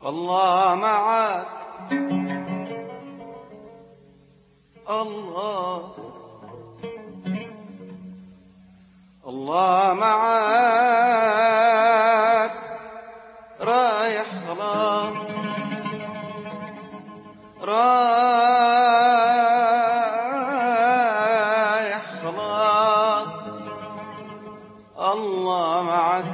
الله معك الله الله معك رايح خلاص رايح خلاص الله معك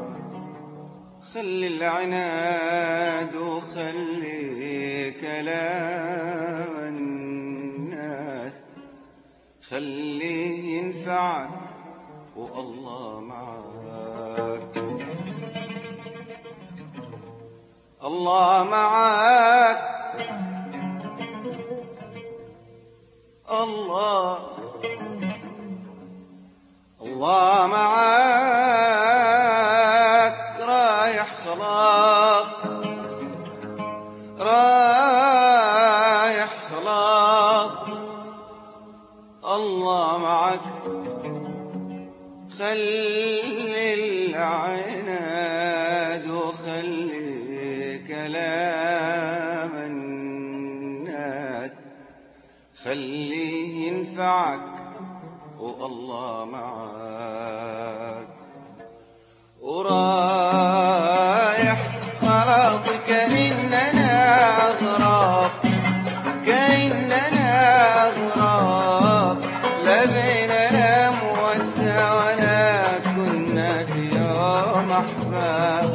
خلي العناد وخلي كلام الناس خليه ينفعك والله معك الله معك الله الله معك رايح خلاص رايح خلاص الله معك خلي العناد وخلي كلام الناس خليه ينفعك والله معك ورايح خلاص كأننا أغراب كأننا أغراب لا بيننا مودة ولا كنا في يوم أحباب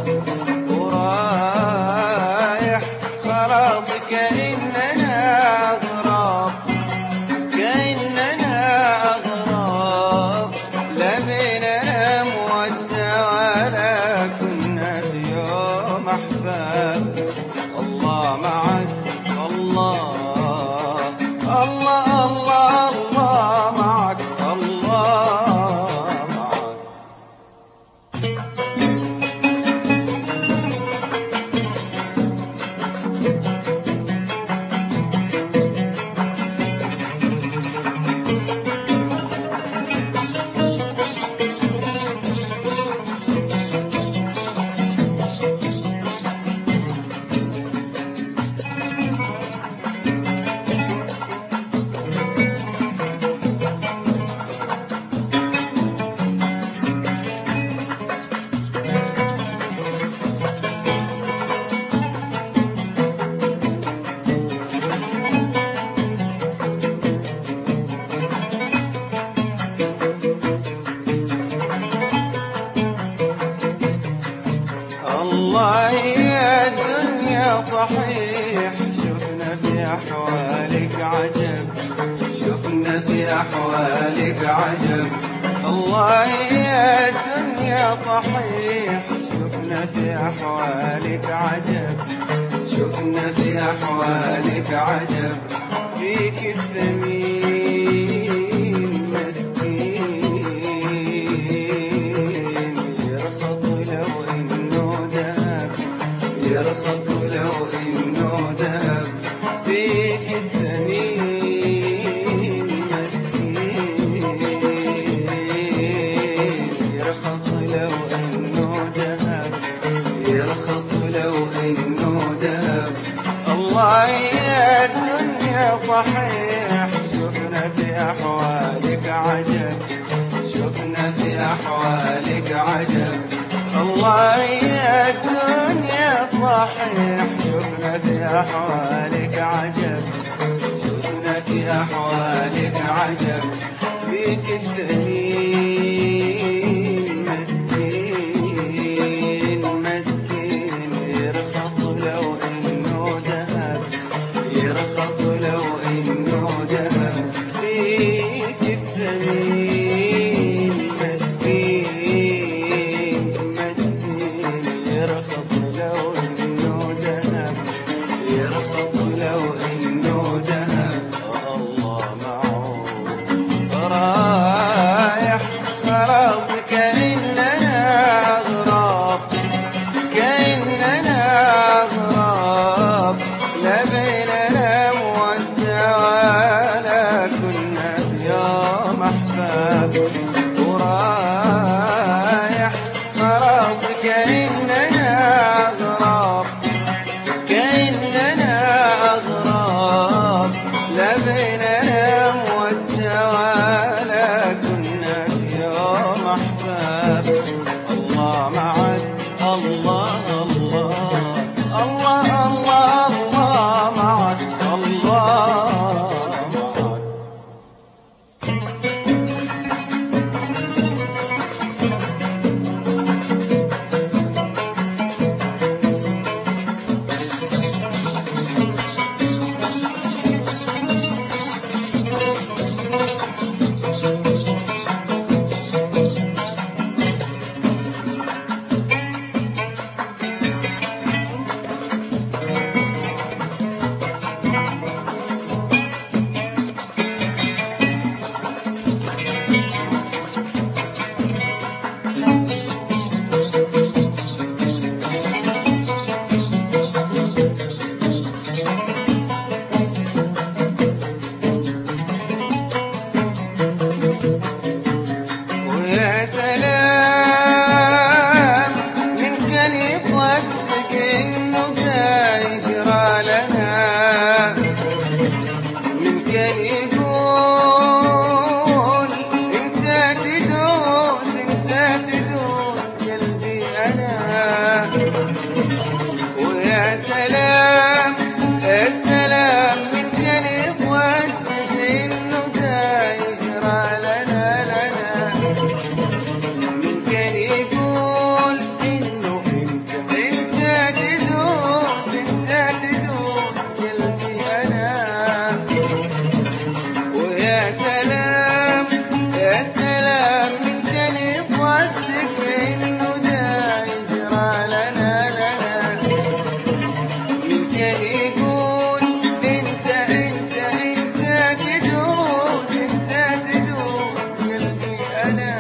ورايح خلاص كأننا أغراب كأننا أغراب لا بيننا مودة ولا كنا في يوم أحباب الله معك الله الله الله الله معك الله معك الله يا الدنيا صحيح شفنا في أحوالك عجب شفنا في أحوالك عجب الله يا الدنيا صحيح شفنا في أحوالك عجب شفنا في أحوالك عجب فيك الثمين مسكين يرخص لو إنه ذهب يرخص لو إنه ذهب فيك الثمين مسكين يرخص لو إنه ذهب يرخص لو إنه ذهب الله يا الدنيا صحيح شفنا في أحوالك عجب شفنا في أحوالك عجب الله يا الدنيا صحيح شفنا في أحوالك عجب شفنا في أحوالك عجب فيك الثمين مسكين مسكين يرخص لو إنه ذهب يرخص لو إنه ذهب فيك الثمين مسكين مسكين يرخص لو إنه ذهب يرخص لو إنه ذهب الله معه رايح خلاص كأننا أغراب كأننا أغراب لا بيننا مودة ولا كنا في يوم أحباب ورايح خلاص كأننا أغراب سلام يا سلام من كان يصدق إنه دا يجرى لنا من كان يقول إنه أنت تدوس قلبي أنا. ويا سلام يا سلام من كان يصدق إنه دا يجرى لنا من كان يقول أنت تدوس قلبي أنا.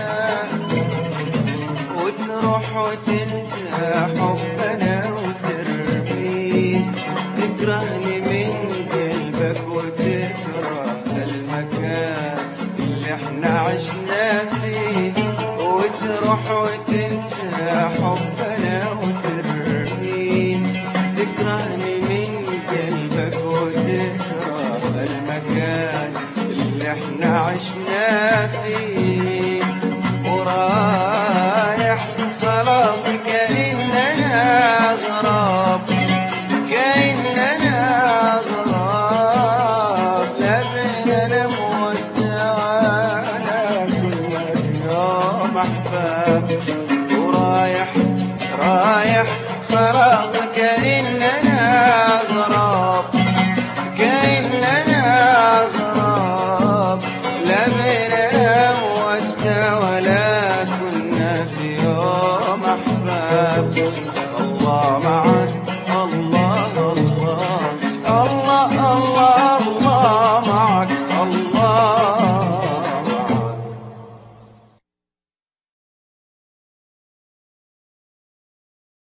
وتروح وتنسى حبنا وترمي تكرهني من قلبك وتكره المكان اللي احنا عشنا فيه. وتروح وتنسى حبنا وترمي تكرهني من قلبك وتكره المكان اللي احنا عشنا فيه. ورايح خلاص كأننا أغراب لا بيننا مودة ولا كنا يوم أحباب. ورايح خلاص كأننا أغراب لا بيننا مودة ولا كنا في يوم أحباب. الله معنا